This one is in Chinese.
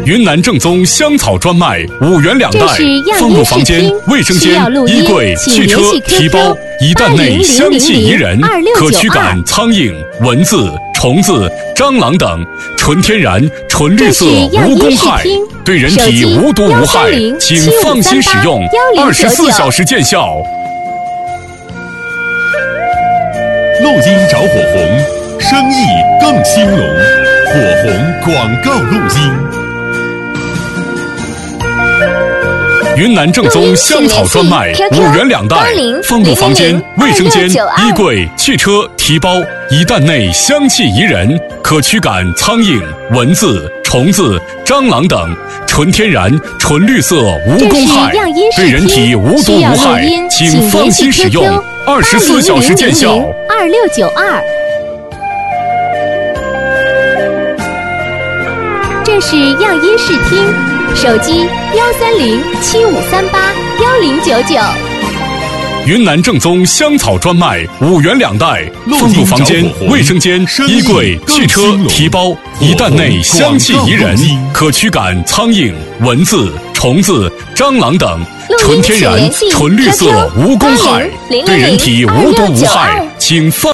云南正宗香草专卖，5元2袋，放入房间、卫生间、衣柜、汽车、提包，一袋内香气宜人，可驱赶苍蝇、蚊子、虫子、蟑螂等，纯天然、纯绿色，无公害，对人体无毒无害，请放心使用，24小时见效。 录音找火红，生意更兴隆。火红广告录音。 云南正宗香草专卖，5元2袋，放入房间、卫生间、衣柜、汽车、提包，一袋内香气宜人，可驱赶苍蝇、蚊子、虫子、蟑螂等，纯天然、纯绿色，无公害，对人体无毒无害，请放心使用，24小时见效。 2692。这是样音视听，手机13075381099。 云南正宗香草专卖，5元2袋，放入房间、卫生间、衣柜、汽车、提包，一袋内香气宜人，可驱赶苍蝇、蚊子、虫子、蟑螂等，纯天然、纯绿色，无公害，对人体无毒无害，请放